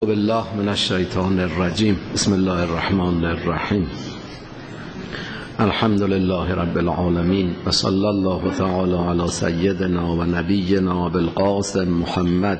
بالله من الشیطان الرجیم. بسم الله الرحمن الرحیم. الحمد لله رب العالمین و صلی الله تعالی علی سیدنا و نبینا بالقاسم محمد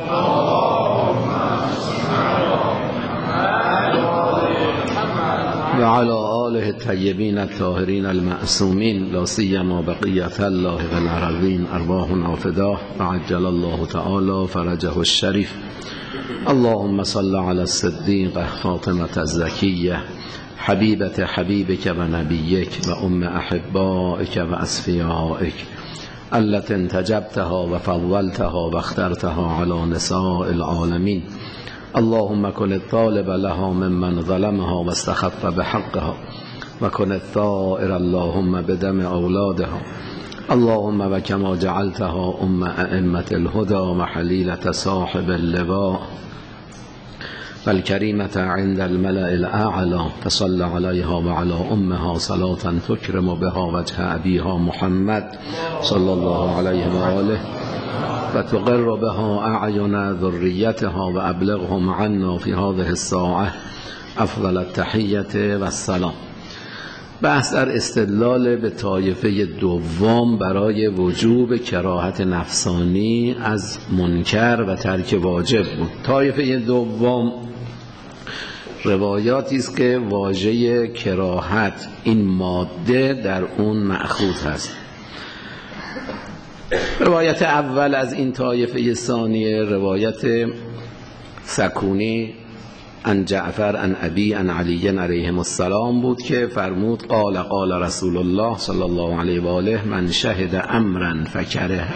و علی آله الطیبین الطاهرین المعصومین لا سیما بقیة الله و الارضین ارواحنا فداه و عجل الله تعالی فرجه الشریف. اللهم صل على الصديقة فاطمة الزكية حبيبة حبيبك ونبيك وأم أحبائك وأصفيائك التي انتجبتها وفضلتها واخترتها على نساء العالمين. اللهم كن الطالب لها ممن ظلمها واستخف بحقها وكن الثائر اللهم بدم أولادها. اللهم وكما جعلتها أئمة الهدى وحليلة صاحب اللواء والكريمة عند الملأ الأعلى فصل عليها وعلى أمها صلاة تكرم بها وجه أبيها محمد صلى الله عليه وآله وتقر بها أعين ذريتها وأبلغهم عنا في هذه الساعة أفضل التحية والسلام. بحث در استدلال به طایفه دوم برای وجوب کراهت نفسانی از منکر و ترک واجب بود. طایفه دوم روایاتی است که واژه کراهت این ماده در اون مأخوذ هست. روایت اول از این طایفه ثانیه روایت سکونی عن جعفر عن ابی عن علی علیهم السلام بود که فرمود قال قال رسول الله صلی الله علیه و آله من شهد امرا فکره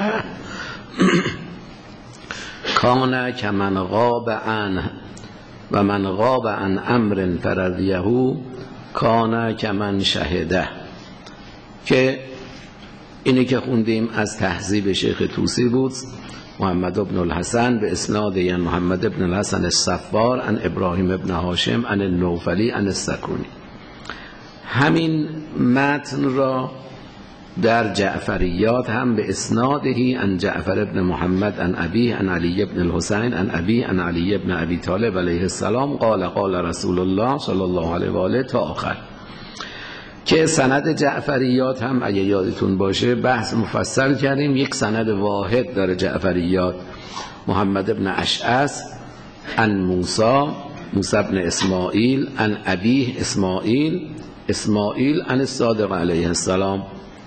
کان کمن غاب عنه و من غاب عن امر فرضیه کان کمن شهده، که اینی که خوندیم از تهذیب شیخ طوسی بود. محمد بن الحسن به اسناد محمد بن الحسن الصفار عن ابراهیم بن هاشم عن النوفلی عن السکونی. همین متن را در جعفریات هم به اسنادهی عن جعفر بن محمد عن ابی عن علی بن الحسین عن ابی عن علی بن ابی طالب علیه السلام قال قال رسول الله صلی الله علیه و آله تا آخر، که سند جعفریات هم اگه یادتون باشه بحث مفصل کردیم. یک سند واحد داره جعفریات، محمد بن اشعث عن موسی بن اسماعیل عن ابیه اسماعیل عن الصادق علیه السلام،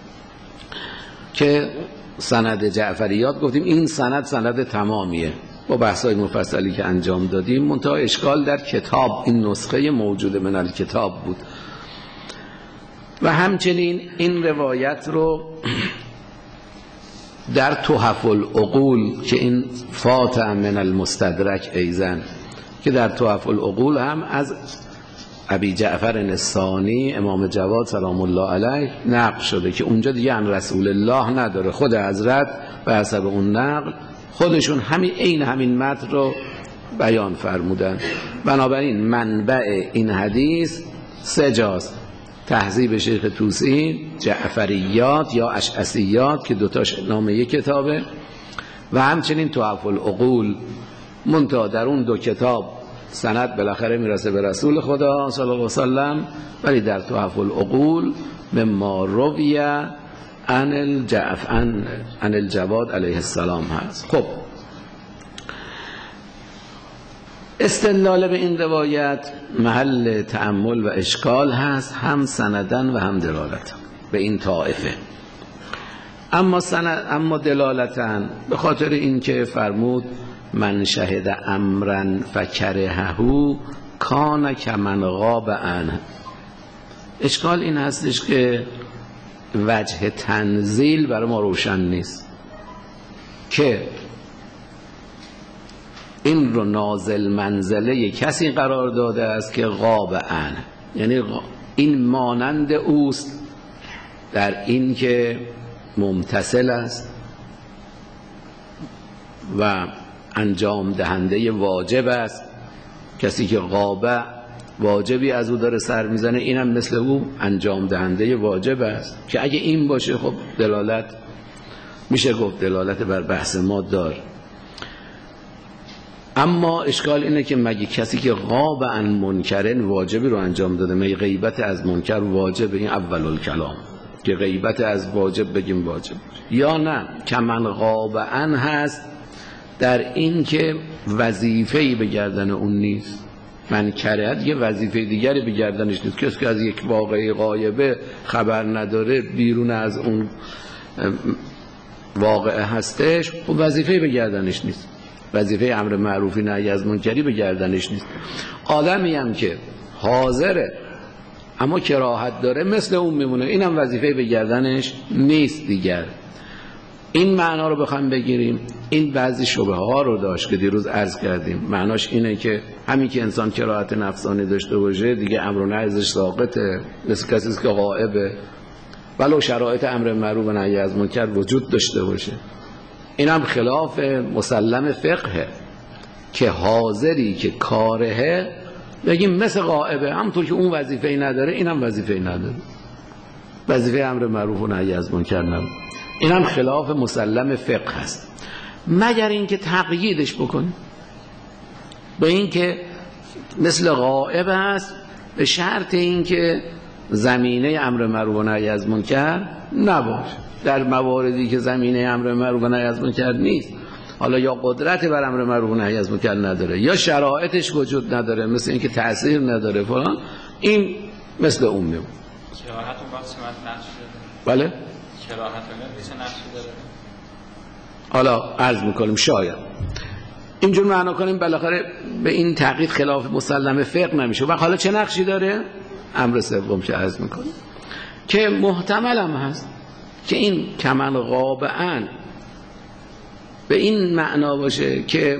که سند جعفریات گفتیم این سند تمامیه با بحث‌های مفصلی که انجام دادیم. منتها اشکال در کتاب، این نسخه موجود من الکتاب بود. و همچنین این روایت رو در تحف العقول که این فاتح من المستدرک ایزن، که در تحف العقول هم از ابی جعفر الثانی امام جواد سلام الله علیه نقل شده، که اونجا دیگه عن رسول الله نداره. خود حضرت به حسب اون نقل خودشون همین متن رو بیان فرمودن. بنابراین منبع این حدیث سه جاست: تهذیب شیخ طوسی، جعفریات یا اشعثیات که دوتاش نام یک کتابه، و همچنین تحف العقول. منتها در اون دو کتاب سند بالاخره میرسه به رسول خدا صلی الله علیه وسلم، ولی در تحف العقول مما روی عن الجواد علیه السلام هست. خب استدلال به این روایت محل تأمل و اشکال هست، هم سندن و هم دلالتن به این طائفه. اما دلالتن به خاطر این که فرمود من شهد امرا فکرهه کان کمن غاب عنه. اشکال این هستش که وجه تنزیل برای ما روشن نیست که این رو نازل منزله کسی قرار داده است که غاب عنه، یعنی این مانند اوست در این که ممتثل است و انجام دهنده واجب است. کسی که غابه واجبی از او داره سر میزنه، اینم مثل او انجام دهنده واجب است، که اگه این باشه خب دلالت میشه گفت دلالت بر بحث ما دار. اما اشکال اینه که مگه کسی که غاب عن منکرن واجبی رو انجام داده؟ مگه غیبت از منکر واجب؟ این اول الکلام که غیبت از واجب بگیم واجب، یا نه کمن غاب عن هست در این که وظیفه‌ای به گردن اون نیست. منکره یه وظیفه دیگری به گردنش نیست. کسی که از یک واقعه غایبه خبر نداره، بیرون از اون واقعه هستش، خب وظیفه به گردنش نیست. وظیفه امر معروفی نهی از منکری به گردنش نیست. آدمی هم که حاضره اما کراهت داره مثل اون میمونه، اینم وظیفه به گردنش نیست دیگر. این معنا رو بخوام بگیریم، این بعضی شبه ها رو داشت که دیروز عرض کردیم. معناش اینه که همین که انسان کراهت نفسانی داشته باشه دیگه امر و نهی ازش ساقطه، مثل کسی که غائبه ولو شرایط امر معروف و نهی از منکر وجود داشته باشه. اینم خلاف مسلم فقه که حاضری که کارهه بگیم مثل غائبه، همونطور که اون وظیفه‌ای نداره اینم وظیفه‌ای نداره، وظیفه امر معروف و نهی از منکر نداره. اینم خلاف مسلم فقه هست، مگر اینکه تقییدش بکنیم به این که مثل غائب هست به شرط اینکه زمینه امر معروف و نهی از منکر نباشه. در مواردی که زمینه امر معروف و نهی از منکر نیست، حالا یا قدرت بر امر معروف و نهی از منکر نداره یا شرایطش وجود نداره، مثل اینکه تأثیر نداره فلان، این مثل اون میمونه. کراهت اون وقت سمت نقش داره. بله؟ کراهت اون میشه نقش داره. حالا عرض میکنیم شاید اینجور معنا کنیم بالاخره به این تقیید خلاف مسلم فقه نمیشه. و حالا چه نقشی داره؟ امر سوم چه عرض میکنیم که محتمل هم هست که این کمن غاب عن به این معنا باشه که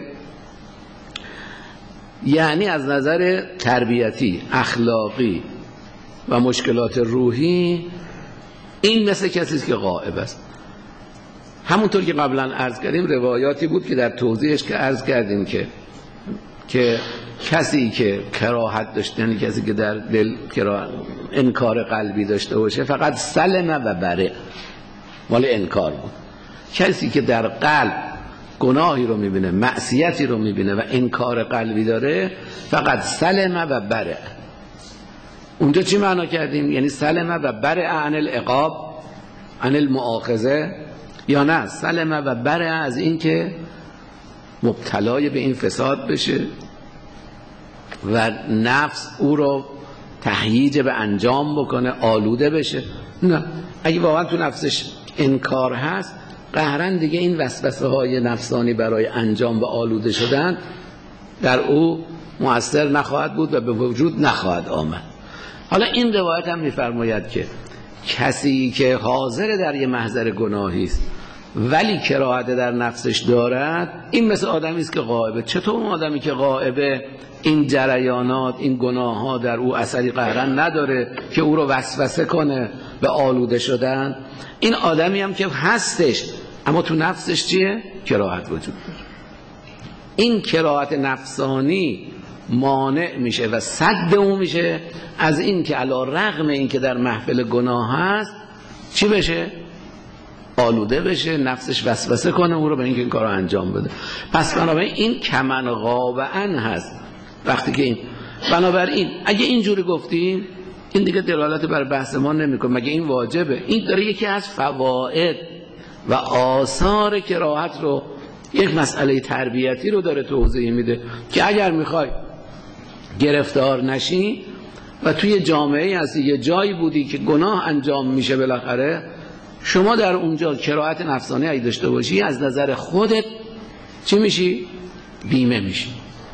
یعنی از نظر تربیتی، اخلاقی و مشکلات روحی این مثل کسی که غائب است. همونطور که قبلا عرض کردیم روایاتی بود که در توضیحش که عرض کردیم که کسی که کراهت داشته، یعنی کسی که در دل انکار قلبی داشته باشه فقط سلم و بره، مال انکار بود. کسی که در قلب گناهی رو میبینه، معصیتی رو میبینه و انکار قلبی داره فقط سلم و بره. اونجا چی معنا کردیم؟ یعنی سلم و بره عن العقاب، عن المؤاخذه، یا نه سلم و بره از این که مبتلای به این فساد بشه و نفس او رو تهییج به انجام بکنه، آلوده بشه. نه، اگه واقعا تو نفسش انکار هست قهرن دیگه این وسوسه های نفسانی برای انجام و آلوده شدن در او مؤثر نخواهد بود و به وجود نخواهد آمد. حالا این روایت هم میفرماید که کسی که حاضر در یه محضر گناهی است ولی کراهت در نفسش دارد، این مثل آدمی است که غائبه. چطور اون آدمی که غائبه این جریانات، این گناه ها در او اثری قهرن نداره که او رو وسوسه کنه به آلوده شدن؟ این آدمی هم که هستش اما تو نفسش چیه؟ کراهت وجود داره. این کراهت نفسانی مانع میشه و سد اون میشه از این که علی رغم این که در محفل گناه هست چی بشه؟ آلوده بشه، نفسش وسوسه کنه او رو به اینکه این کار رو انجام بده. پس بنابراین این کمن غاب عن هست. وقتی که این بنابراین اگه اینجوری گفتیم این دیگه دلالت بر بحث ما نمیکنه. مگه این واجبه؟ این داره یکی از فواید و آثار کراهت رو، یک مسئله تربیتی رو داره توضیح میده که اگر میخوای گرفتار نشی و توی جامعه هستی، یه جایی بودی که گناه انجام میشه، بالاخره شما در اونجا کراهت نفسانی اگه داشته باشی از نظر خودت چی میشی؟ بیمه میشی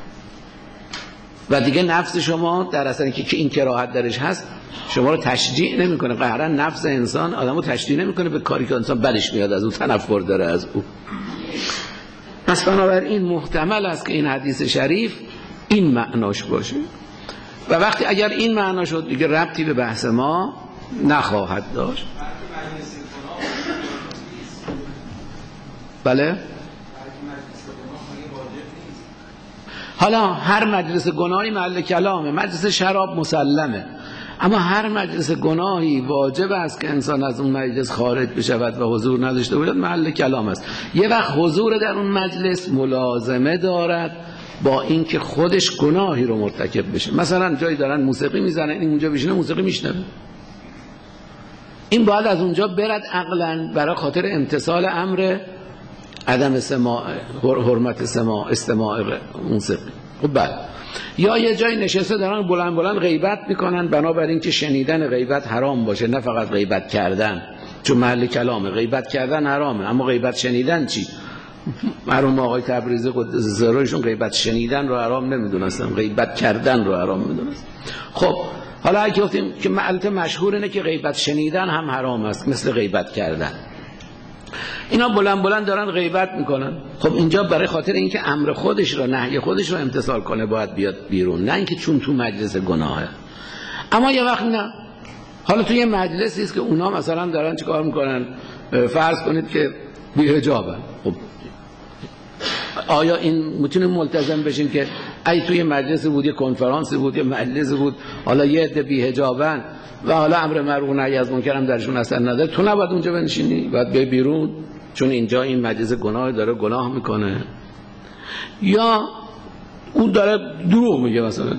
و دیگه نفس شما در اصل که این کراهت درش هست شما رو تشجیع نمیکنه. قهرن نفس انسان آدمو تشجیع نمیکنه به کاری که انسان بدش میاد از اون، تنفر داره از او. پس بنابراین محتمل است که این حدیث شریف این معناش باشه و وقتی اگر این معنا شد دیگه ربطی به بحث ما نخواهد داشت. بله؟ حالا هر مجلس گناهی محل کلامه، مجلس شراب مسلمه، اما هر مجلس گناهی واجب است که انسان از اون مجلس خارج بشود و حضور نداشته باشد، محل کلام است. یه وقت حضور در اون مجلس ملازمه دارد با اینکه خودش گناهی رو مرتکب بشه. مثلا جایی دارن موسیقی میزنن، این اونجا بشینه موسیقی میشنوه، این باید از اونجا برد عقلا برای خاطر امتثال امر عدم سماع، حرمت سماع، استماع موسیقی. خب بعد یا یه جای نشسته دارن بلند بلند غیبت میکنن، بنابراین که شنیدن غیبت حرام باشه، نه فقط غیبت کردن، چون محل کلامه. غیبت کردن حرامه، اما غیبت شنیدن چی؟ مرحوم آقای تبریزی قدس سرایشون غیبت شنیدن رو حرام نمیدونستن، غیبت کردن رو حرام میدونستن. خب حالا اگه گفتیم که البته مشهور اینه که غیبت شنیدن هم حرام است مثل غیبت کردن، اینا بلند بلند دارن غیبت میکنن. خب اینجا برای خاطر اینکه امر خودش رو، نهی خودش رو امتثال کنه باید بیاد بیرون، نه اینکه چون تو مجلس گناهه. اما یه وقت نه، حالا تو یه مجلسی است که اونا مثلا دارن چیکار میکنن، فرض کنید که بی‌حجابن. خب آیا این میتونیم ملتزم بشیم که ای توی مجلسی بود، یه کنفرانسی بود، یه مجلسی بود، حالا یه عده بی‌حجابن و حالا امر معروف و نهی از منکر هم درشون اثر نداره، تو نباید اونجا بنشینی، باید بیای بیرون چون اینجا این مجلس گناه داره گناه میکنه؟ یا اون داره دروغ میگه مثلا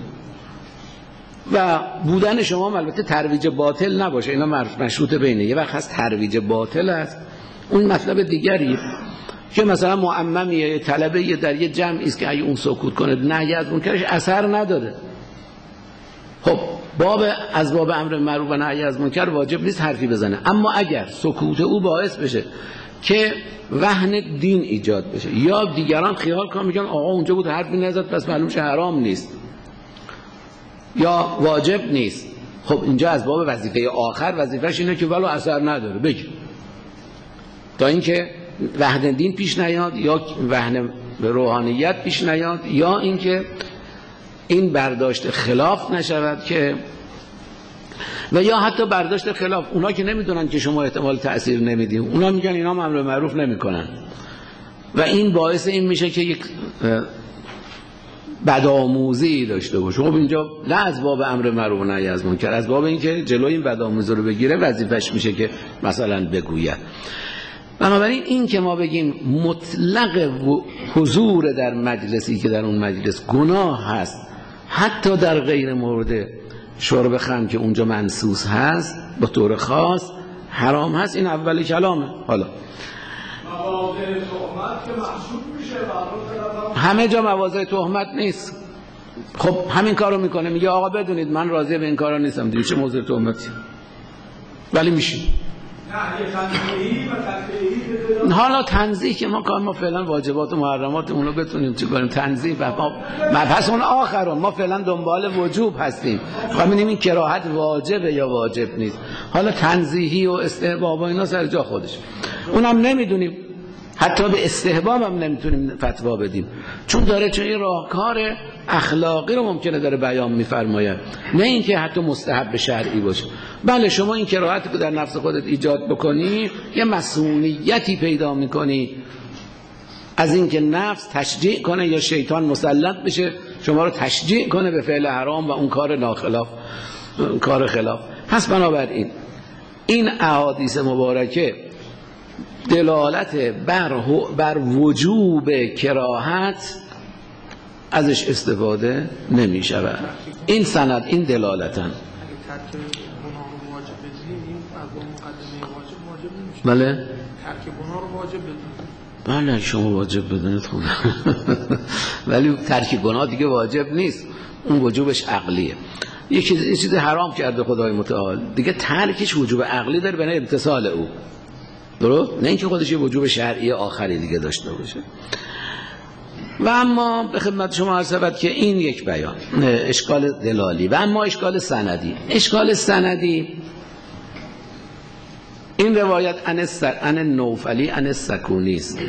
و بودن شما البته ترویج باطل نباشه، اینا مشروط بینه. یه وقت هست ترویج باطل است، اون مطلب دیگری که مثلا معممیه طلبه در یه جمعی است که اگه اون سکوت کنه نهی از منکرش اثر نداره. خب از باب امر معروف و نهی از منکر واجب نیست حرفی بزنه، اما اگر سکوت او باعث بشه که وهن دین ایجاد بشه یا دیگران خیال کنن میگن آقا اونجا بود حرفی نزد پس معلوم شه حرام نیست یا واجب نیست، خب اینجا از باب وظیفه آخر، وظیفه‌ش اینه که ولو اثر نداره بگی، تا اینکه وهن دین پیش نیاد یا وهن روحانیت پیش نیاد یا اینکه این برداشت خلاف نشود که و یا حتی برداشت خلاف اونا که نمیدونن که شما احتمال تأثیر نمیدیم، اونا میگن اینا امر معروف نمیکنن و این باعث این میشه که یک بدآموزی داشته باشه. خب اینجا نه از باب امر معروف و نهی از منکر، از باب اینکه جلوی این بدآموزی رو بگیره وظیفش میشه که مثلا بگوید. بنابراین این که ما بگیم مطلق حضور در مجلسی که در اون مجلس گناه هست، حتی در غیر مورد شرب خمر که اونجا منصوص هست به طور خاص حرام هست، این اول کلامه. حالا مواضع تهمت که محسوب میشه، همه جا مواضع تهمت نیست. خب همین کارو میکنه، میگه آقا بدونید من راضی به این کارا نیستم، دیگه چه موضوع تهمتی، ولی میشه حالا تنزیه که ما فعلا واجبات و محرمات اونو بتونیم چی کنیم تنزیه و پس اون آخرون ما فعلا دنبال وجوب هستیم، ببینیم این کراهت واجبه یا واجب نیست. حالا تنزیهی و استحباب و اینا سر جا خودش، اونم نمیدونیم، حتی به استحباب هم نمیتونیم فتوا بدیم چون یه راهکار اخلاقی رو ممکنه داره بیان میفرماید، نه اینکه حتی مستحب شرعی باشه. بله شما این کراهت که در نفس خودت ایجاد بکنی یه مسئولیتی پیدا میکنی از اینکه نفس تشجیع کنه یا شیطان مسلط بشه شما رو تشجیع کنه به فعل حرام و اون کار خلاف. پس بنابراین این احادیث مبارکه دلالت بر وجوب کراهت ازش استفاده نمی شود. این سند، این دلالتن. بله ترک گناه رو واجب بدونید. بله شما واجب بدونید خوبه ولی ترک گناه دیگه واجب نیست، اون وجوبش عقلیه. یه چیز حرام کرده خدای متعال دیگه ترکش وجوب عقلی داره بنا امتثال او، درست؟ نه اینکه خودش یه وجوب شرعی آخری دیگه داشته باشه. و اما به خدمت شما عرض شود که این یک بیان اشکال دلالی. و اما اشکال سندی این روایت عن نوفلی عن سکونی است.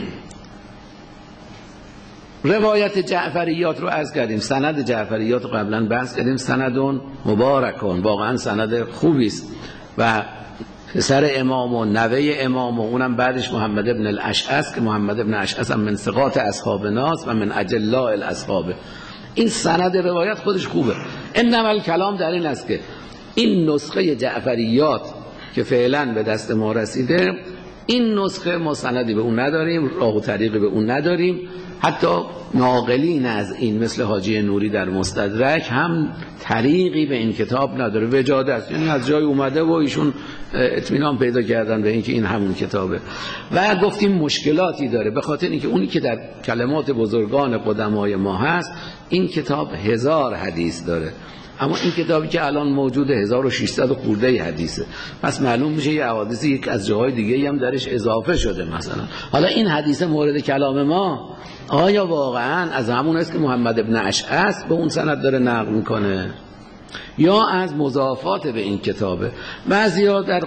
روایت جعفریات رو عرض کردیم، سند جعفریات رو قبلا بحث کردیم، سندون مبارکون، واقعا سند خوبی است و پسر امام و نوه امام و اونم بعدش محمد ابن الاشعث که محمد ابن الاشعث هم من ثقات اصحاب ناس و من اجلاء الاصحاب. این سند روایت خودش خوبه. انما الکلام در این است که این نسخه جعفریات که فعلا به دست ما رسیده این نسخه ما سندی به اون نداریم، راه و طریقی به اون نداریم، حتی ناقلین از این مثل حاجی نوری در مستدرک هم طریقی به این کتاب نداره، وجاده است، یعنی از جای اومده و ایشون اطمینان پیدا کردن به اینکه این همون کتابه. و گفتیم مشکلاتی داره به خاطر اینکه اونی که در کلمات بزرگان قدمای ما هست این کتاب 1000 حدیث داره، اما این کتابی که الان موجوده 1600 خورده حدیثه، پس معلوم میشه یه احادیثی یک از جاهای دیگه هم درش اضافه شده. مثلا حالا این حدیث مورد کلام ما آیا واقعا از همون است که محمد ابن اشعث به اون سند داره نقل میکنه یا از مضافات به این کتابه؟ بعضیا در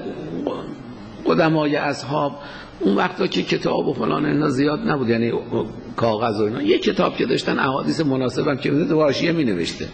قدمای اصحاب اون وقتا که کتاب و فلان اینا زیاد نبود، یعنی کاغذ و اینا، یه کتاب که داشتن احادیث مناسبم که تو حاشیه می نوشته.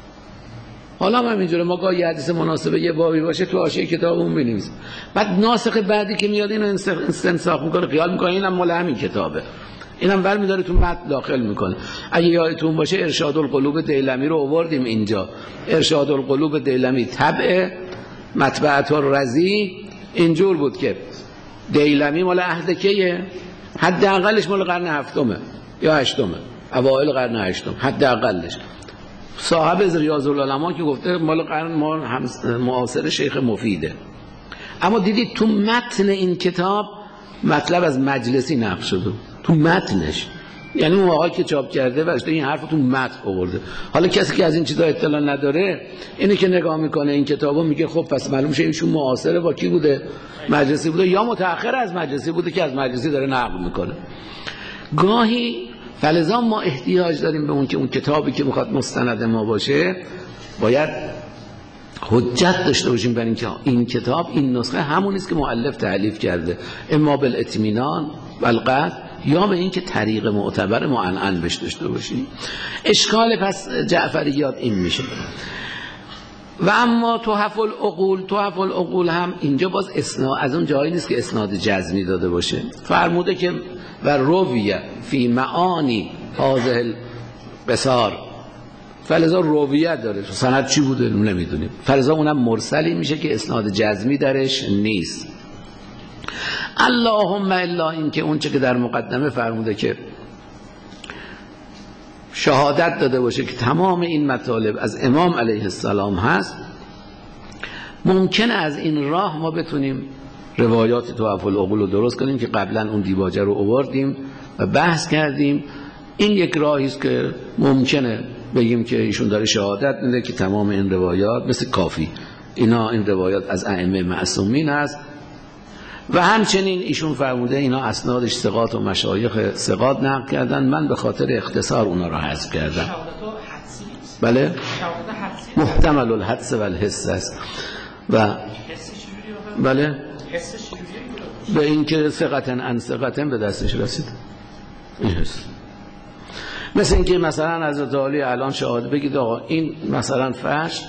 حالا هم اینجوره، ما گاهی حدیث مناسبه یه بابی باشه تو حاشیه کتابمون می‌نویسیم، بعد ناسخ بعدی که میاد اینو استنساخ میکنه، خیال میکنه اینم مال همین کتابه، اینم ور می‌داره تو متن داخل میکنه. اگه یادتون باشه ارشاد القلوب دیلمی رو آوردیم اینجا، ارشاد القلوب دیلمی طبع مطبعه الرضی اینجور بود که دیلمی مال عهد کیه؟ حداقلش مال قرن هفتمه یا هشتمه، اوایل قرن هشتم حداقلش. صاحب ریاض العلماء که گفته مال قرن معاصر شیخ مفیده. اما دیدید تو متن این کتاب مطلب از مجلسی نقل شده تو متنش، یعنی اون آقایی که چاپ کرده و این حرف تو متن آورده. حالا کسی که از این چیزا اطلاع نداره اینه که نگاه میکنه این کتابو میگه خب پس معلوم شه ایشون معاصره با کی بوده؟ مجلسی بوده یا متأخر از مجلسی بوده که از مجلسی داره نقل میکنه. گاهی فلذا ما احتیاج داریم به اون که اون کتابی که میخواد مستند ما باشه باید حجت داشته باشیم بر اینکه این کتاب این نسخه همون است که مؤلف تألیف کرده، اما بالاطمینان والقطع یا به اینکه طریق معتبر معنعن بهش داشته باشیم. اشکال پس جعفریات این میشه. و اما تحف العقول هم اینجا باز اسناد از اون جایی نیست که اسناد جزمی داده باشه. فرموده که و رویه فی معانی هذه القصار، فلذا رویت داره، سند چی بوده نمیدونیم، فلذا اونم مرسلی میشه که اسناد جزمی درش نیست. اللهم الا این که اون چه که در مقدمه فرموده که شهادت داده باشه که تمام این مطالب از امام علیه السلام هست، ممکنه از این راه ما بتونیم روایات تحف العقول رو درست کنیم که قبلا اون دیباجه رو آوردیم و بحث کردیم. این یک راهی است که ممکنه بگیم که ایشون داره شهادت میده که تمام این روایات مثل کافی اینا این روایات از ائمه معصومین است و همچنین ایشون فرموده اینا اسنادش ثقات و مشایخ ثقات نقل کردن، من به خاطر اختصار اونا رو حذف کردم. بله محتمل الحدس و الحس است و بله به این که ثقتن عن ثقتن به دستش رسید. این حس مثل این که مثلا حضرت علی الان شهادت بگید آقا این مثلا فرش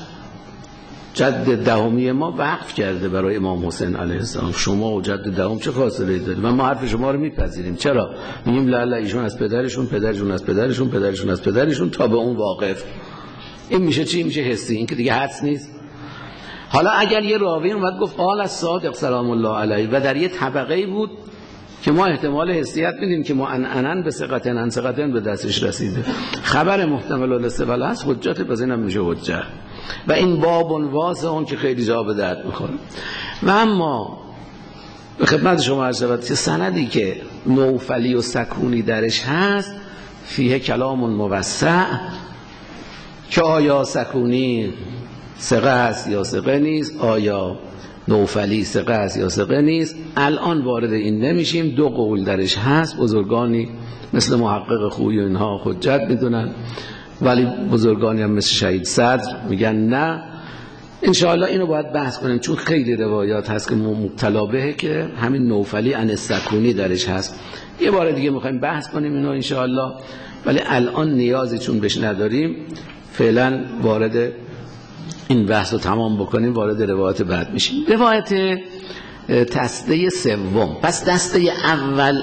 جد دهمی ما وقف کرده برای امام حسین علیه السلام، شما و جد دهم چه فاصله دارید و ما حرف شما رو میپذیریم. چرا؟ میگیم لا ایشون از پدرشون، پدرشون از پدرشون، پدرشون از پدرشون تا به اون واقف. این میشه چی؟ میشه حسی، این که دیگه حدس نیست. حالا اگر یه راوی اومد گفت قال الصادق سلام الله علیه و در یه طبقه بود که ما احتمال حسیت میدیم که معنعن به ثقتن عن ثقتن به دستش رسیده، خبر محتمل الاستقبال هست، حجت پس اینم میشه حجت و این باب واسه اون که خیلی جا به درد میخوره. و اما به خدمت شما عرض شود که سندی که نوفلی و سکونی درش هست فیه کلام موسع که آیا سکونی ثقه است یا ثقه نیست، آیا نوفلی ثقه است یا ثقه نیست، الان وارد این نمیشیم. دو قول درش هست، بزرگانی مثل محقق خویی و اینها حجت میدونن ولی بزرگانی هم مثل شهید صدر میگن نه. انشاءالله اینو باید بحث کنیم چون خیلی روایات هست که مبتلا بهه که همین نوفلی عن السکونی درش هست. یه بار دیگه میخوایم بحث کنیم اینو انشاءالله، ولی الان نیازی چون بهش نداریم فعلا وارد این بحث رو تمام بکنیم، وارد روایت بعد میشیم. روایت دسته سوم. پس دسته اول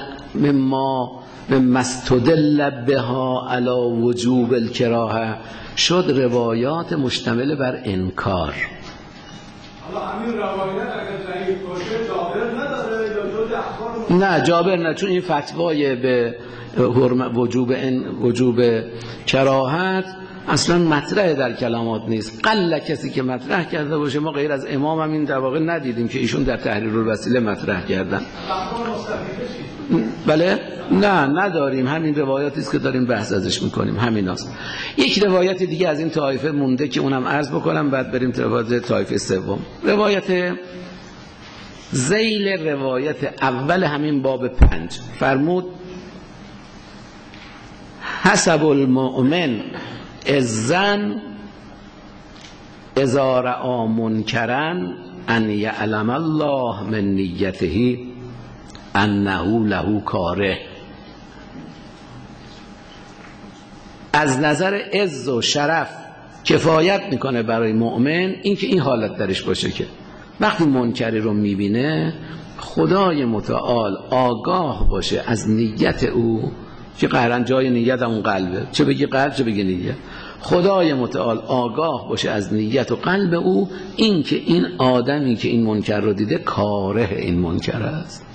مما استدل بها علی وجوب الکراهه شد روایات مشتمل بر انکار. حالا همین روایت اگر ضعیف باشه جابر نداره یا جز اخبار نه جابر نه، چون این فتوای به وجوب کراهت اصلا مطرح در کلمات نیست. قل کسی که مطرح کرده باشه، ما غیر از امام هم این در واقع ندیدیم که ایشون در تحریر الوسیله مطرح کردن. بله نه نداریم، همین روایاتی است که داریم بحث ازش میکنیم، همیناست. یک روایت دیگه از این طایفه مونده که اونم عرض بکنم، بعد بریم روایت طایفه سوم. روایت ذیل روایت اول همین باب 5 فرمود حسب المؤمن الظن اذا رأى منکرا ان یعلم الله من نیته انه له کاره. از نظر عز و شرف کفایت میکنه برای مؤمن اینکه این حالت درش باشه که وقتی منکری رو میبینه خدای متعال آگاه باشه از نیت او، که قهرن جای نیت اون قلبه، چه بگی قلب چه بگی نیت. خدای متعال آگاه باشه از نیت و قلب او، این که این آدمی که این منکر رو دیده کاره این منکر است،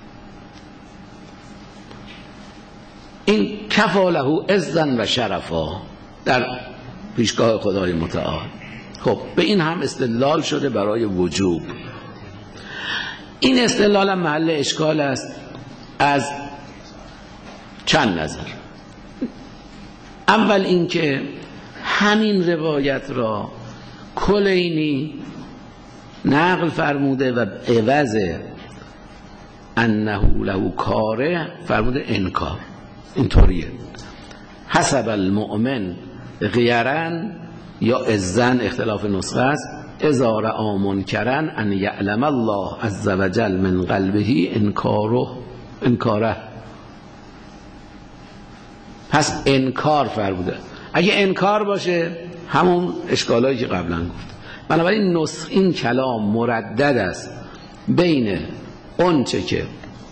این کفاله عزا و شرفا در پیشگاه خدای متعال. خب به این هم استدلال شده برای وجوب. این استدلال هم محل اشکال است از چند نظر. اول اینکه همین روایت را کلینی نقل فرموده و عوض انه له کاره فرموده انکار. اینطوریه حسب المؤمن غیرن یا ازن، اختلاف نسخه است، اذا رأى منکرا ان یعلم الله عز وجل من قلبه انکاره. پس انکار فرموده. اگه انکار باشه همون اشکالایی که قبلا گفت. بنابراین این کلام مردد است بین اونچه که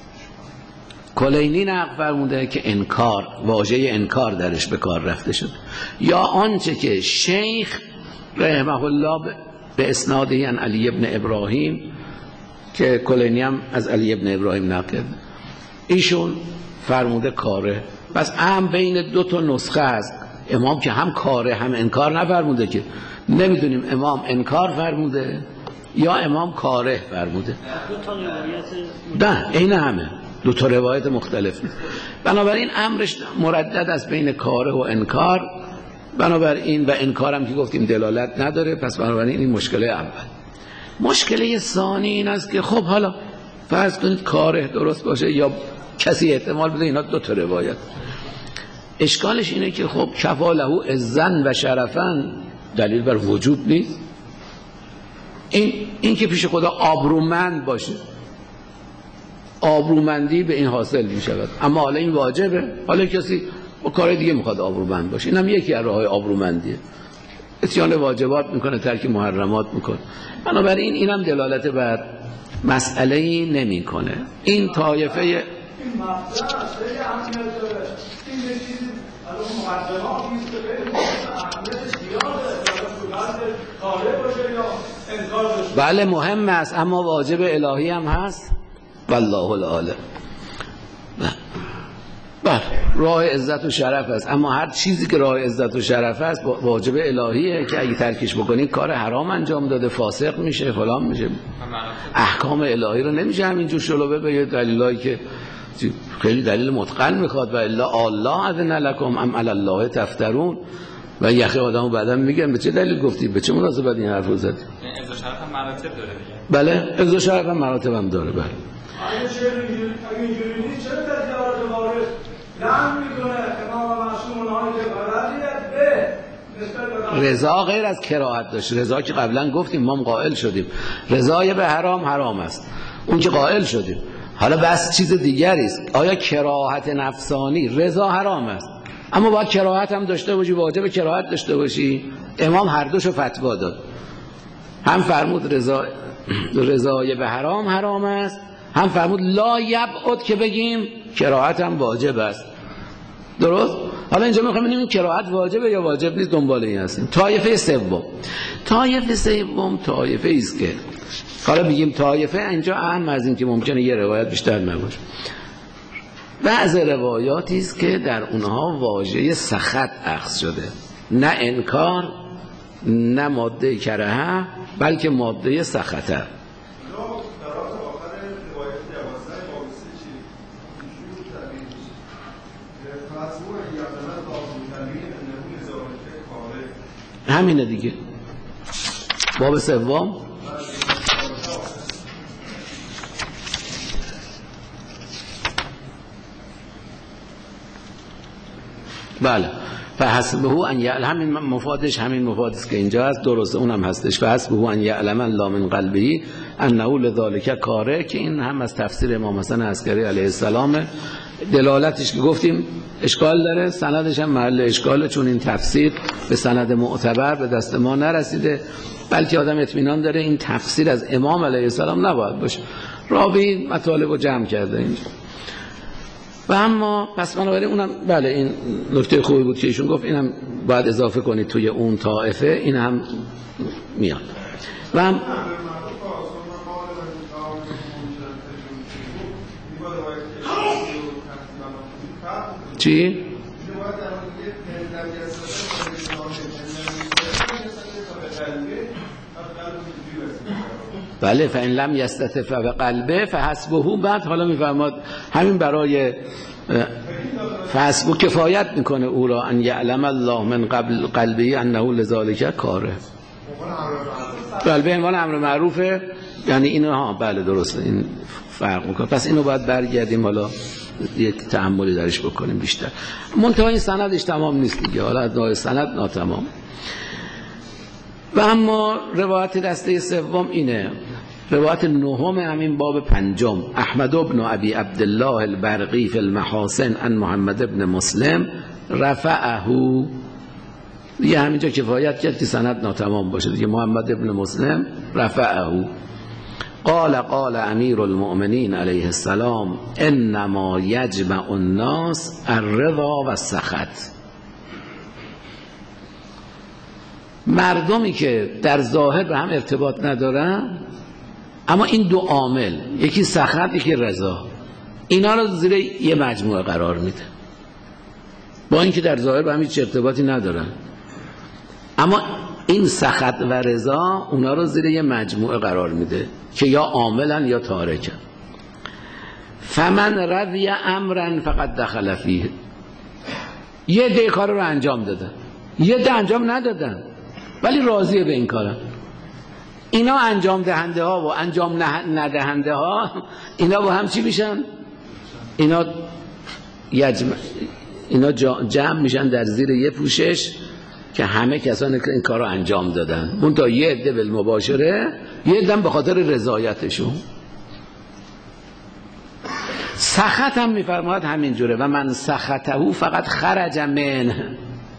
کلینی نقل فرموده که انکار، واژه انکار درش به کار رفته شد، یا آنچه که شیخ رحمه الله به اسناده عن علی ابن ابراهیم، که کلینی هم از علی ابن ابراهیم نقل کرده، ایشون فرموده کاره. پس هم بین دو تا نسخه است. امام که هم کاره هم انکار نفرموده، که نمیدونیم امام انکار فرموده یا امام کاره فرموده. نه این همه دو تا روایت مختلف نیست. بنابراین امرش مردد است بین کاره و انکار. بنابراین و انکار هم که گفتیم دلالت نداره. پس بنابراین این مشکل اول. مشکل ثانی این است که خب حالا فرض کنید کاره درست باشه یا کسی احتمال بده اینا دو تا روایت. اشکالش اینه که خب کفاله عزا و شرفا دلیل بر وجوب نیست. این که پیش خدا آبرومند باشه، آبرومندی به این حاصل می شود. اما حالا این واجبه، حالا کسی با کار دیگه میخواد آبرومند باشه، اینم یکی از راههای آبرومندیه. اتیان واجبات میکنه، ترک محرمات میکنه. بنابراین اینم دلالت بر مسئله نمیکنه. این طایفه این مبدأ خیلی اهمیت داره. این یه چیزی الان مقدماتی است که خیلی اهمیت زیاده. کاره باشه یا انکار باشه. بله مهم است، اما واجب الهی هم هست. والله العالم. بله راه عزت و شرف است، اما هر چیزی که راه عزت و شرف است واجب الهیه که اگه ترکش بکنید کار حرام انجام داده، فاسق میشه، فلان میشه. احکام الهی رو نمیشه همینجور شلوه به یه دلیلایی که خیلی دلیل متقن میخواد و الا الله اذن لکم ام علی الله تفترون و یخی آدمو بعدم میگن به چه دلیل گفتی، به چه مناسبت این حرفو زدی. عز و شرف هم مراتب داره دیگه. بله عز و شرف هم مراتب هم داره. بله اگه اینجوری نیست چرا تجارت وارد لعن میکنه امام معصوم اونهایی که غلطیت به رضا غیر از کراهت داشت. رضا که قبلا گفتیم ما قائل شدیم رضای به حرام حرام است، اون که قائل شدیم. حالا بس چیز دیگری است. آیا کراهت نفسانی رضا حرام است اما باید کراهت هم داشته باشی، واجب کراهت داشته باشی؟ امام هر دوشو فتوا داد. هم فرمود رضای به حرام حرام است، هم فرمود لا یبعد که بگیم کراهت هم واجب است. درست؟ حالا اینجا میخوایم ببینیم کراهت واجبه یا واجب نیست، دنبال این هستیم. طایفه سوم طایفه است که حالا بگیم طایفه اینجا اهم از این که ممکنه یه روایت بیشتر نباشه. بعض روایاتی است که در اونها واژه سخط اخذ شده، نه انکار نه ماده کرهه بلکه ماده سخطه. همینه دیگه. باب سوم بله فحسبه ان یعلم، همین مفادش همین مفادش که اینجا هست درسته، اونم هستش. فحسبه ان یعلم لا من قلبه انه لذلک کاره، که این هم از تفسیر امام حسن عسکری علیه السلام. دلالتش که گفتیم اشکال داره، سندش هم محل اشکاله، چون این تفسیر به سند معتبر به دست ما نرسیده، بلکه آدم اطمینان داره این تفسیر از امام علیه السلام نباید باشه. راوی مطالب رو جمع کرده اینجا. و اما پس بنابراین اونم بله این نکته خوبی بود که ایشون گفت اینم باید اضافه کنید توی اون طائفه، این هم میاد. و هم چی؟ بله فإن لم يستطع فبقلبه فحسبه. بعد حالا میفرماد همین برای فحسبه کفایت میکنه او را ان یعلم الله من قبل قلبه انه لذلک کاره. بله عنوان امر معروفه، یعنی اینها بله درسته، این فرق میکنه. پس اینو باید برگردیم حالا یک تأملی درش بکنیم بیشتر. منتها این سندش تمام نیست دیگه، حالا از نوع سند ناتمام. و اما روایت دسته سوم اینه، روایت نهم همین باب پنجم. احمد بن ابی عبدالله البرقی فی المحاسن عن محمد بن مسلم رفعه. دیگه همینجا کفایت کرد که سند ناتمام باشه دیگه. محمد بن مسلم رفعه قال امیر المؤمنین علیه السلام انما یجمع الناس الرضا و السخط. مردمی که در ظاهر به هم ارتباط ندارن اما این دو عامل، یکی سخط یکی رضا، اینا رو زیر یه مجموعه قرار میده، با اینکه در ظاهر به هم هیچ ارتباطی ندارن، اما این سخط و رضا اونا رو زیر یه مجموعه قرار میده که یا عاملن یا تارکن. فمن رضی امرا فقد دخل فیه. یه ده کار رو انجام دادن، یه ده انجام ندادن ولی راضیه به این کارن. اینا انجام دهنده ها و انجام ندهنده ها اینا با هم چی میشن؟ اینا جمع میشن در زیر یه پوشش که همه کسانی که این کار رو انجام دادن، اون تا یه عده بالمباشره، یه عده به خاطر رضایتشون. سخط هم میفرماید همین جوره و من سخطه فقط خرج منه.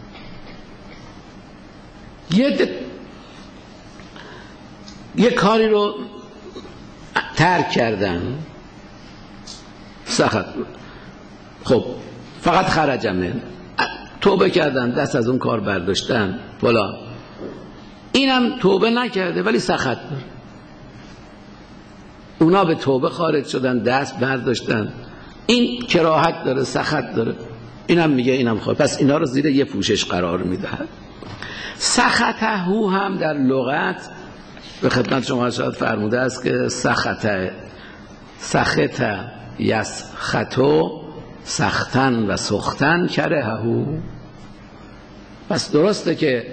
یه کاری رو ترک کردن، سخط، خب فقط خرج منه، توبه کردن، دست از اون کار برداشتن فلان. اینم توبه نکرده ولی سخط داره. اونا به توبه خارج شدن، دست برداشتن، این کراهت داره، سخط داره. اینم میگه اینم خواهد، پس اینا رو زیر یه پوشش قرار میدهد. سخطه هم در لغت به خدمت شما شاید فرموده است که سخط یسخطو سختن و سختن کرههو. پس درسته که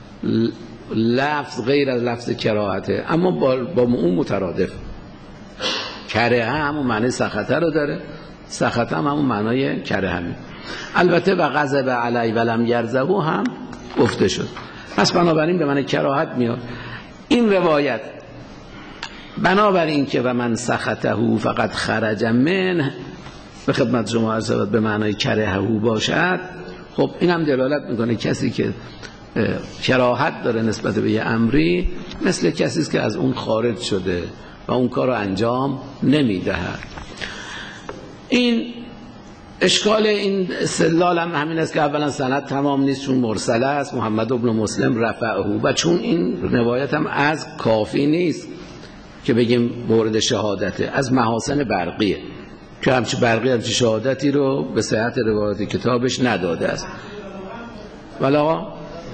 لفظ غیر از لفظ کراهته اما با اون مترادف. کره همون معنی سخطه رو داره، سخطه هم همون معنی کره همین. البته و غضب علی ولم یرزهو هم گفته شد. پس بنابراین به معنی کراهت میاد این روایت. بنابراین که و من سخطه فقط خرج منه به خدمت شما عرض شود به معنی کرههو باشد، خب این هم دلالت میکنه کسی که کراهت داره نسبت به یه امری مثل کسی است که از اون خارج شده و اون کار رو انجام نمیدهد. این اشکال این استدلال هم همین است که اولا سند تمام نیست چون مرسله است. محمد بن مسلم رفعه و چون این روایت هم از کافی نیست که بگیم مورد شهادته، از محاسن برقیه که همچه برقی همچه شهادتی رو به صحت روایت کتابش نداده است. ولی آقا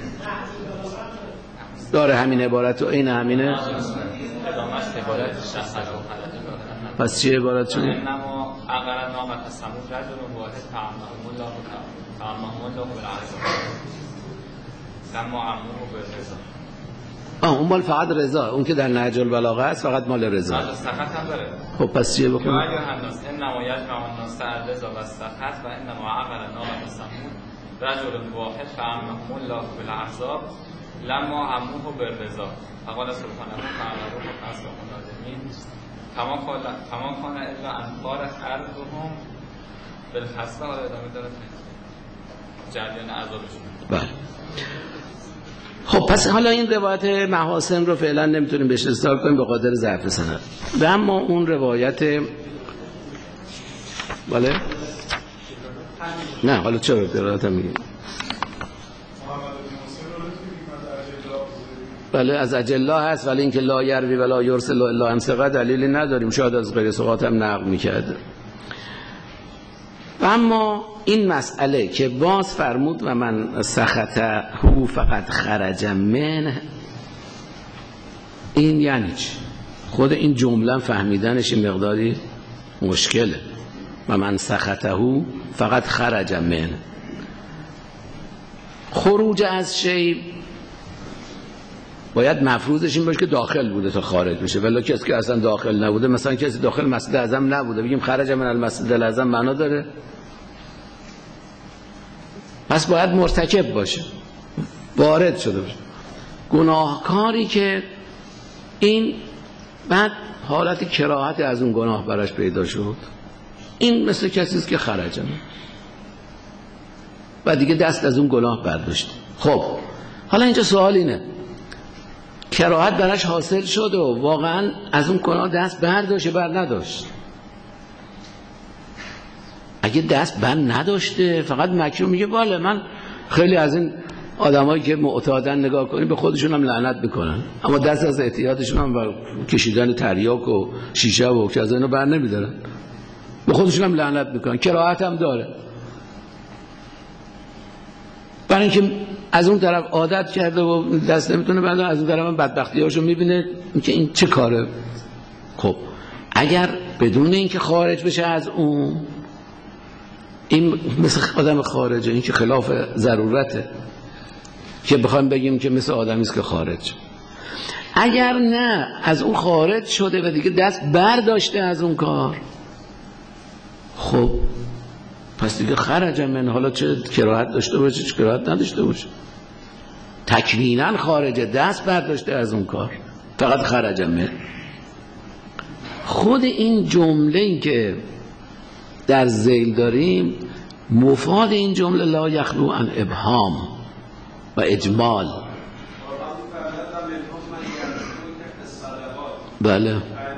داره همین عبارت و این همینه. پس چی عبارت شده؟ انما اقل ناقت سمود رجل واحد فعمهم الله بالعزم لما عموه بالرضا. اون مال فقط رضا، اون که در نهج البلاغه است فقط مال رضا. سخط هم داره. خب پس چیه بکنم؟ یا ایها الناس انما یجمع الناس الرضا و السخط و انما اقل ناقت سمود رجل واحد فعمهم الله بالاحزاب لما عموه بالرضا فقال سبحانه فعمروه فاصبحوا نادمین کما کان الا ان طارت ارضهم بالحسبه. حالا ادامه داره جریان عذابشون. بله. خب پس حالا این روایت محاسن رو فعلا نمیتونیم بهش استدلال کنیم به خاطر ضعف سند. و اما اون روایت بله نه حالا چرا روایت هم میگیم بله از اجلا هست، ولی اینکه لا یروی ولا یرسل الا عن ثقه دلیلی نداریم، شاید از غیر ثقات هم نقل میکرده. و اما این مسئله که باز فرمود و من سخطه فقط خرج منه، این یعنی چی؟ خود این جمله فهمیدنش این مقداری مشکله. و من سخطه فقط خرج منه، خروج از شی باید مفروضش این باشه که داخل بوده تا خارج بشه، ولی کسی که اصلا داخل نبوده، مثلا کسی داخل مسجد اعظم نبوده بگیم خرج من المسجد الاعظم، معنا داره؟ پس باید مرتکب باشه، وارد شده باشه، گناهکاری که این بعد حالت کراهت از اون گناه براش پیدا شد، این مثل کسی است که خرج و دیگه دست از اون گناه برداشت. خب حالا اینجا سوال اینه، کراهت براش حاصل شد و واقعا از اون گناه دست برداشت بر نداشت؟ اگه دست بر نداشته فقط مکروه، میگه باله من خیلی از این آدمایی که معتادن نگاه کنیم به خودشون هم لعنت میکنن، اما دست از احتیاطشون هم و کشیدن تریاک و شیشه و کذا اینو بر نمیدارن، به خودشون هم لعنت میکنن، کراهت هم داره. برای اینکه از اون طرف عادت کرده و دست نمیتونه برداره، از اون طرف هم بدبختیاشو میبینه که این چه کاره. خب اگر بدون اینکه خارج بشه از اون، این مثل آدم خارجه، این که خلاف ضرورته که بخوایم بگیم که مثل آدمی است که خارج. اگر نه از اون خارج شده و دیگه دست برداشته از اون کار، خب پس دیگه خرج من، حالا چه کراهت داشته باشه چه کراهت نداشته باشه، تکویناً خارجه، دست برداشته از اون کار، فقط خرج من. خود این جمله که در ذیل داریم، مفاد این جمله لا یخلو عن ابهام و اجمال. بله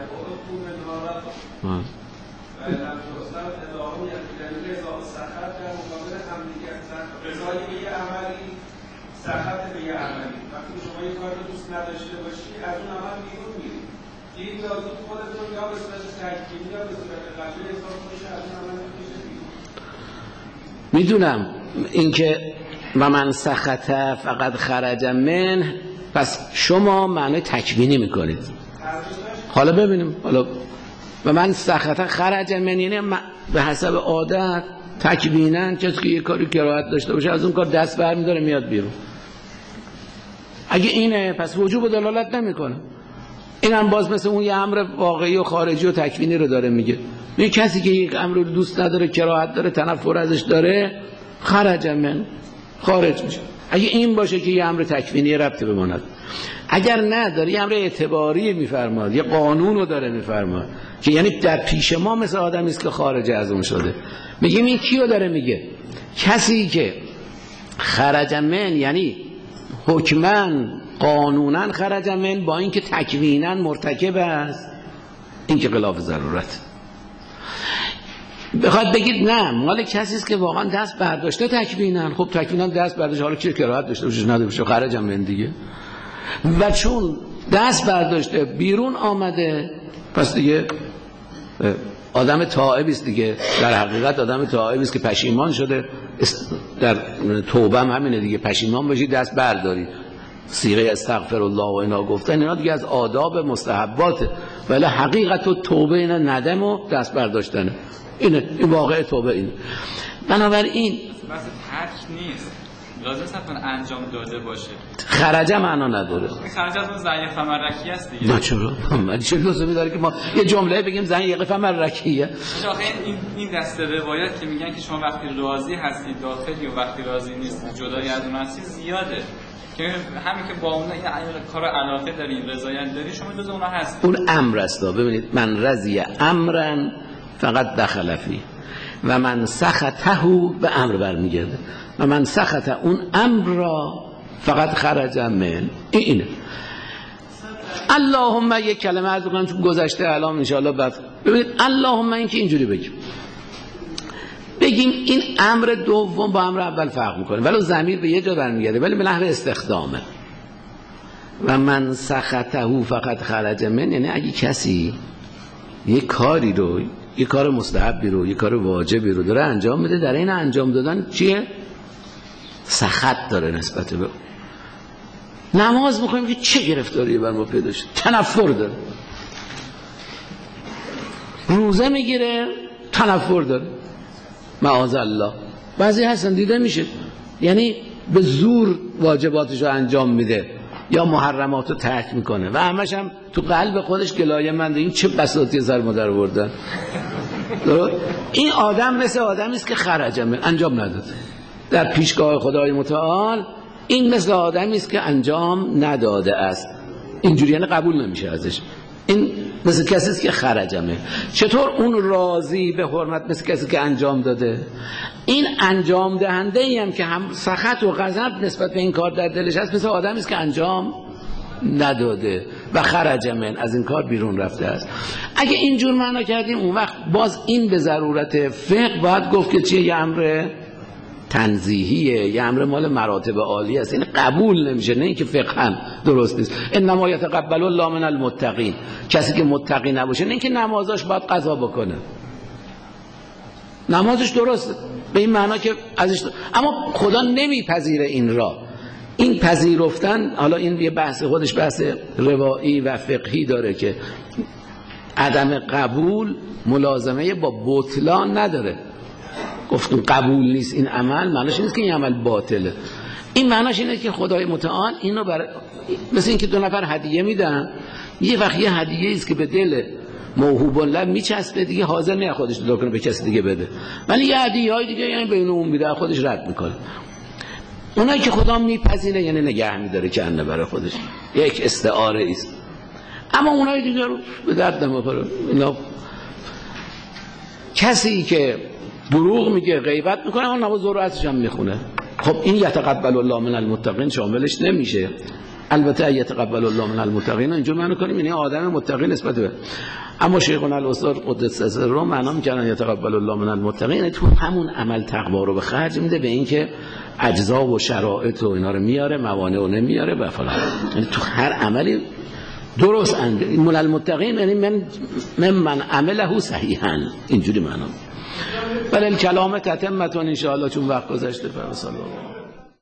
سخت به یه عملی، وقتی شما یه کار رو دوست نداشته باشی از اون عمل بیرون میری، این لازم خودتون یا به صورت تکمیلی یا به صورت قطعی حساب میشه از اون عمل میشه بیرون. میدونم اینکه و من سخطه فقط خرج من، پس شما معنی تکوینی میکنید. حالا ببینیم، حالا و من سخطه خرج من یعنی به حسب عادت تکویناً کسی که یه کاری کراهت داشته باشه از اون کار دست برمی‌داره میاد بیرون. اگه اینه پس وجوب دلالت نمیکنه. این هم باز مثل اون یه امر واقعی و خارجی و تکوینی رو داره میگه. این کسی که یک امر رو دوست نداره، کراهت داره، تنفر ازش داره، خرج من، خارج میشه. اگه این باشه که یه امر تکوینی ربطی بماند. اگر نه داره یه امر اعتباری میفرماد، یه قانون رو داره میفرماد که یعنی در پیش ما مثل آدمی است که خارج از اون شده. میگیم این کیو داره میگه؟ کسی که خرج من یعنی حکماً قانوناً خرج من، با اینکه تکویناً مرتکب است، این که خلاف ضرورت. بخواد بگید نه مال کسی است که واقعا دست برداشته تکویناً، خب تکویناً دست برداشته، حالا چه کراهت داشته باشه نداشته باشه خرج من دیگه. و چون دست برداشته بیرون آمده، پس دیگه آدم تائبی است دیگه. در حقیقت آدم تائبی است که پشیمان شده. در توبه هم همینه دیگه، پشیمان بشی دست برداری. صیغه استغفر الله و اینا گفتن، اینا دیگه از آداب مستحباته، ولی حقیقت و توبه اینا ندم و دست برداشتنه. این واقع توبه اینه. بنابراین بس ترک نیست، لازم حتما انجام داده باشه. خرجه معنا نداره. خرجه از اون زن فمرکی است دیگه. نه چرا؟ ولی چه لزومی داره که ما یه جمله بگیم زن یقه فمرکیه؟ آخه این دسته روایت که میگن که شما وقتی راضی هستید داخلی و وقتی راضی نیست جدای از اون هستی زیاده، که همین که با اون کار علاقه دارین رضایت داری شما جز اونها هستید. اون امر است. ببینید من رضی امرا فقط دخل فی و من سخطه به امر برمیگرده و من سخط اون امر را فقط خرج من. اینه. اللهم یک کلمه عرض کنم چون گذشته الان ان شاء الله بعد. ببینید اللهم این که اینجوری بگیم این امر دوم با امر اول فرق میکنه، ولی ضمیر به یه جا برمیگرده، ولی به نحو استخدامه. و من سخطه فقط خرج من، یعنی اگه کسی یه کاری رو، یه کار مستحبی رو، یه کار واجبی رو داره انجام میده، در این انجام دادن چیه؟ سخط داره نسبت به نماز میکنیم که چه گرفتاری بر ما پیدا شد، تنفر داره. روزه میگیره تنفر داره، معاذ الله. بعضی هستن دیده میشه یعنی به زور واجباتش رو انجام میده یا محرمات رو ترک میکنه و همش هم تو قلب خودش گلایه منده این چه بساطی سر ما در آوردن. این آدم مثل آدمی است که خرجم انجام نداده در پیشگاه خدای متعال. این مثل آدمی است که انجام نداده است، اینجوری یعنی قبول نمیشه ازش. این مثل کسی است که خرجمه. چطور اون راضی به حرمت مثل کسی که انجام داده؟ این انجام دهنده ای هم که هم سخط و غضب نسبت به این کار در دلش هست مثل آدمی است که انجام نداده و خرجمن از این کار بیرون رفته است. اگه اینجور معنا کردیم اون وقت باز این به ضرورت فقه باید گفت که چیه؟ یه امر تنزیهیه، یه امر مال مراتب عالی است، این قبول نمیشه. نه اینکه فقه هم درست نیست. انما یتقبل الله من المتقین، کسی که متقی نباشه نه اینکه نمازاش باید قضا بکنه، نمازش درسته به این معنا که ازش اما خدا نمیپذیره این را. این پذیرفتن، حالا این یه بحث خودش بحث روایی و فقهی داره که عدم قبول ملازمه با بطلان نداره. گفتم قبول نیست این عمل معناش نیست که این عمل باطله. این معناش اینه که خدای متعال اینو مثل این که دو نفر هدیه میدن، یه وقت یه هدیه است که به دل موهوب لب میچسبه دیگه حاضر نه خودش دو کنه به کسی دیگه بده، ولی یه هدیه‌های دیگه یعنی بین اون میده خودش رد میکنه. اونایی که خدا میپذیره یعنی نگه میداره که انه برای خودش یک استعاره است. اما اونایی دیگه رو به درد نمیخوره. اینا کسی که دروغ میگه غیبت میکنه اون نماز ضرورتش هم میخونه. خب این یتقبل الله من المتقین شاملش نمیشه. البته یتقبل الله من المتقین اینجور معنی کنیم یعنی آدم متقی نسبت به. اما شیخنا الاستاد قدس سره معنا میکنن یتقبل الله من المتقین تو همون عمل تقوا رو به خرج میده به این که اجزا و شرایط و اینا رو میاره، موانع رو نمیاره و فلان. یعنی تو هر عملی درست انجام. من المتقین یعنی من عمله صحیحا، اینجوری معنا. ولی کلام تتمتون ان شاء الله چون وقت گذشته. فصلی الله